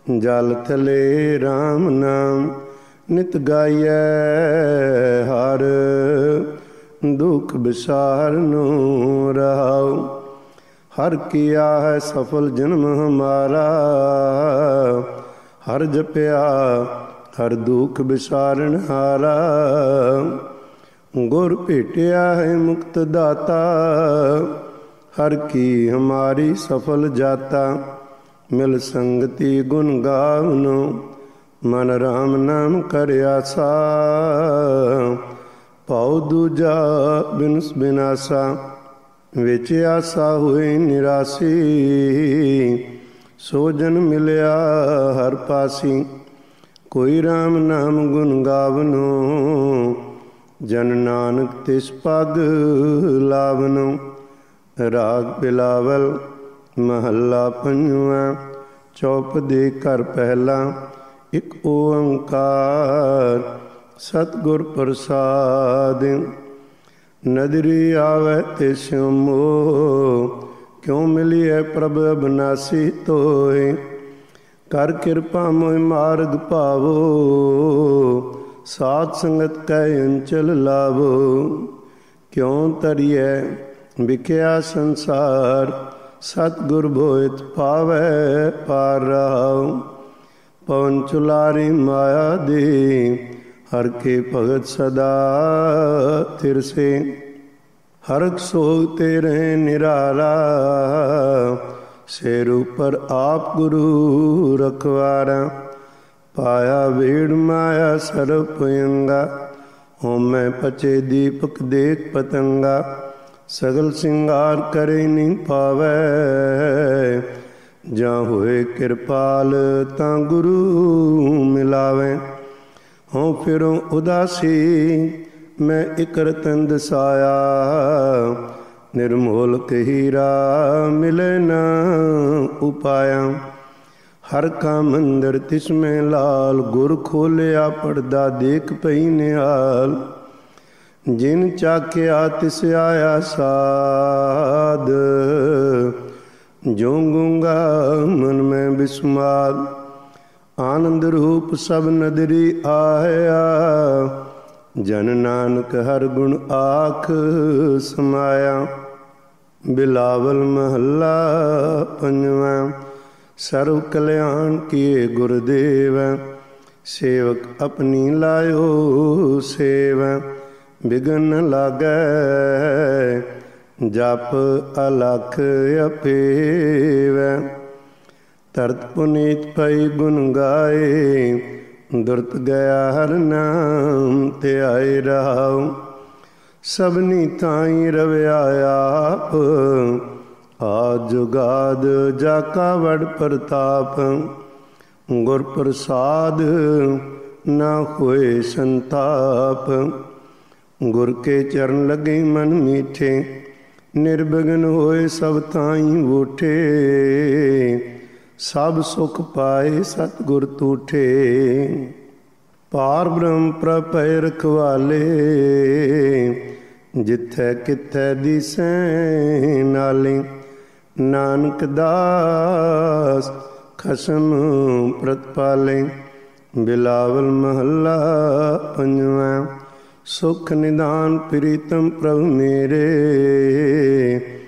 ਜਲ ਥਲੇ ਰਾਮ ਨਾਮ ਨਿਤ ਗਾਈਐ ਹਰ, ਦੁਖ ਵਿਸਾਰਨੁ ਰਹਾਉ। ਹਰ ਕੀਆ ਹੈ ਸਫਲ ਜਨਮ ਹਮਾਰਾ, ਹਰ ਜਪਿਆ ਹਰ ਦੁਖ ਵਿਸਾਰਨ ਹਾਰਾ। ਗੁਰ ਭੇਟਿਆ ਹੈ ਮੁਕਤ ਦਾਤਾ, ਹਰ ਕੀ ਹਮਾਰੀ ਸਫਲ ਜਾਤਾ। ਮਿਲ ਸੰਗਤੀ ਗੁਣ ਗਾਵਨੋ, ਮਨ ਰਾਮ ਨਾਮ ਕਰ ਆਸਾ। ਭਾਉ ਦੂਜਾ ਬਿਨਸ ਬਿਨਾਸਾ, ਵਿੱਚ ਆਸਾ ਹੋਈ ਨਿਰਾਸੀ। ਸੋ ਜਨ ਮਿਲਿਆ ਹਰ ਪਾਸੀ, ਕੋਈ ਰਾਮ ਨਾਮ ਗੁਣ ਗਾਵਨੋ। ਜਨ ਨਾਨਕ ਤਿਸ ਪਦ ਲਾਵਨੋ। ਰਾਗ ਬਿਲਾਵਲ ਮਹੱਲਾ ਪੰਜਵਾਂ। ਚੌਪਦੀ ਘਰ ਪਹਿਲਾ। ਇਕ ਓੰਕਾਰ ਸਤਿਗੁਰ ਪ੍ਰਸਾਦਿ। ਨਦਰੀ ਆਵੈ ਤਿਸ ਮੋਹ, ਕਿਉ ਮਿਲੀਐ ਪ੍ਰਭ ਅਬਨਾਸੀ ਤੋਇ। ਕਰ ਕਿਰਪਾ ਮੋਇ ਮਾਰਗ ਪਾਵੋ, ਸਾਧ ਸੰਗਤ ਕੈ ਅੰਚਲ ਲਾਵੋ। ਕਿਉ ਤਰੀਐ ਵਿਖਿਆ ਸੰਸਾਰ, ਸਤਿਗੁਰ ਭੋਇਤ ਪਾਵੈ ਪਾਰ ਰਹਾਉ। ਪਵਨ ਚੁਲਾਰੀ ਮਾਇਆ ਦੇ, ਹਰ ਕੇ ਭਗਤ ਸਦਾ ਥਿਰਸੇ। ਹਰਖ ਸੋਗ ਤੇ ਰਹਿ ਨਿਰਾਲਾ, ਸਿਰ ਉਪਰ ਆਪ ਗੁਰੂ ਰਖਵਾਰਾ। ਪਾਇਆ ਭੀੜ ਮਾਇਆ ਸਰਬ ਭਯੰਗਾ, ਹੋਮੈ ਪਚੇ ਦੀਪਕ ਦੇਖ ਪਤੰਗਾ। ਸਗਲ ਸਿੰਗਾਰ ਕਰੇ ਨਹੀਂ ਪਾਵੈ, ਜਾਂ ਹੋਏ ਕਿਰਪਾਲ ਤਾਂ ਗੁਰੂ ਮਿਲਾਵੈ। ਹੋਂ ਫਿਰੋਂ ਉਦਾਸੀ ਮੈਂ ਇਕ ਰਤਨ ਦਸਾਇਆ, ਨਿਰਮੋਲਕ ਹੀਰਾ ਮਿਲੇ ਨਾ ਉਪਾਇਆ। ਹਰ ਕਾ ਮੰਦਰ ਤਿਸ ਮੈਂ ਲਾਲ, ਗੁਰ ਖੋਲਿਆ ਪੜਦਾ ਦੇਖ ਪਈ ਨਿਹਾਲ। ਜਿਨ ਚਾਖਿਆ ਤਿਸ ਆਇਆ ਸਾਧ, ਜੋ ਗੂੰਗਾ ਮਨ ਮੈਂ ਬਿਸਮਾਦ। ਆਨੰਦ ਰੂਪ ਸਭ ਨਦਰੀ ਆਇਆ, ਜਨ ਨਾਨਕ ਹਰ ਗੁਣ ਆਖ ਸਮਾਇਆ। ਬਿਲਾਵਲ ਮਹੱਲਾ ਪੰਜਵਾਂ। ਸਰਵ ਕਲਿਆਣ ਕੀਏ ਗੁਰਦੇਵ, ਸੇਵਕ ਆਪਣੀ ਲਾਇਓ ਸੇਵ। ਬਿਗਨ ਨ ਲਾਗੈ ਜਪ ਅਲਖ ਅਪੇਵ। ਤਰਤ ਪੁਨੀਤ ਪਈ ਗੁਣ ਗਾਏ, ਦੁਰਤ ਗਿਆ ਹਰ ਨਾਮ ਧਿਆਏ ਰਹਾਉ। ਸਭਨੀ ਥਾਈ ਰਵਿਆ ਆਪ, ਆਦ ਜੁਗਾਦ ਜਾ ਕਾ ਵਡ ਪ੍ਰਤਾਪ। ਗੁਰ ਪ੍ਰਸਾਦ ਨਾ ਹੋਏ ਸੰਤਾਪ, ਗੁਰ ਕੇ ਚਰਨ ਲੱਗੇ ਮਨ ਮੀਠੇ। ਨਿਰਬਿਘਨ ਹੋਏ ਸਭ ਥਾਈ ਬੂਠੇ, ਸਭ ਸੁਖ ਪਾਏ ਸਤਿਗੁਰ ਤੂਠੇ। ਪਾਰ ਬ੍ਰਹਮ ਪ੍ਰਭ ਭੈ ਰਖਵਾਲੇ, ਜਿੱਥੈ ਕਿਥੈ ਦਿਸੈ ਨਾਲੇ। ਨਾਨਕ ਦਾਸ ਖਸਮ ਪ੍ਰਤਪਾਲੇ। ਬਿਲਾਵਲ ਮਹੱਲਾ ਪੰਜਵਾਂ। ਸੁਖ ਨਿਦਾਨ ਪ੍ਰੀਤਮ ਪ੍ਰਭ ਮੇਰੇ,